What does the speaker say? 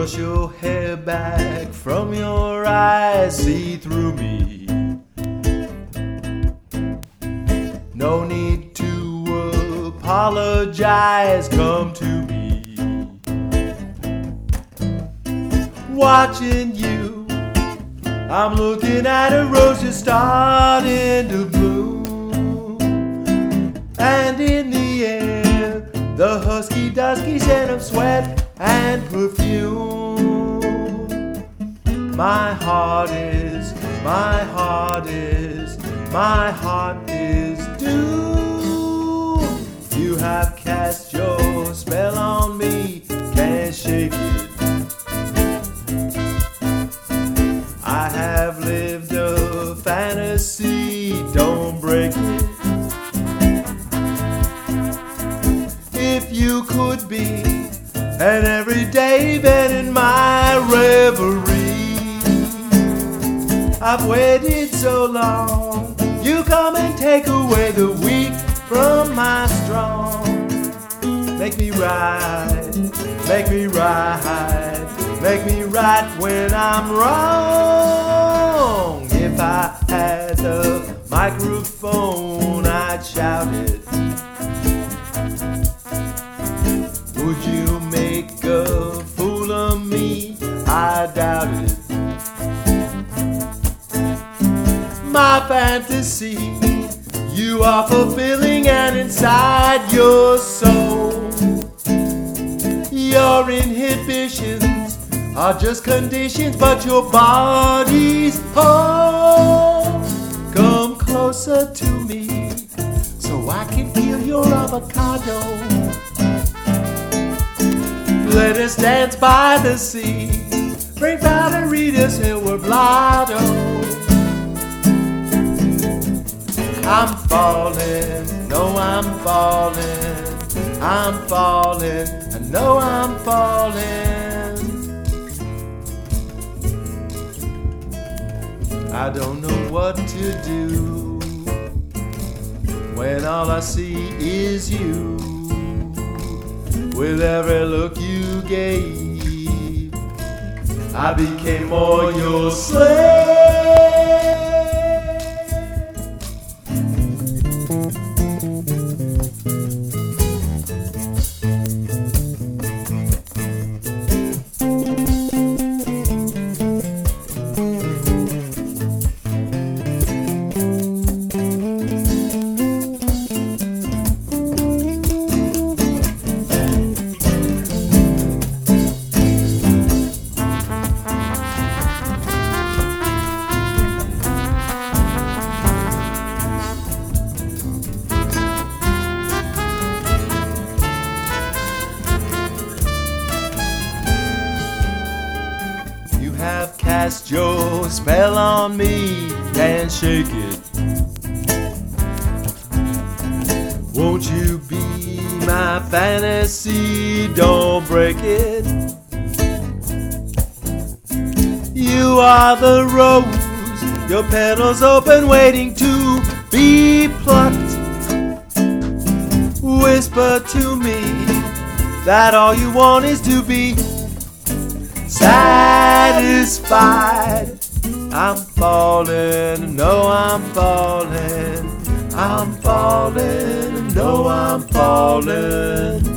Brush your hair back from your eyes, see through me. No need to apologize, come to me. Watching you, I'm looking at a rose just starting to bloom. And in the air, the husky dusky scent of sweat and perfume. My heart is doomed. You have cast your spell on me, can't shake it. I have lived a fantasy, don't break it. If you could be an everyday event in my reverie, I've waited so long. You come and take away the weak from my strong. Make me right, make me right, make me right when I'm wrong. If I had the microphone, I'd shout it. Would you make a fool of me? I doubt it. My fantasy, you are fulfilling, and inside your soul, your inhibitions are just conditions, but your body's whole. Come closer to me so I can feel your avocado. Let us dance by the sea, bring ballerinas till we're blotto. I'm falling, no I'm falling, I'm falling, I know I'm falling. I don't know what to do when all I see is you. With every look you gave, I became more your slave. Have cast your spell on me, can't shake it. Won't you be my fantasy, don't break it. You are the rose, your petals open, waiting to be plucked. Whisper to me that all you want is to be satisfied. I'm falling, no I'm falling, I'm falling, no I'm falling.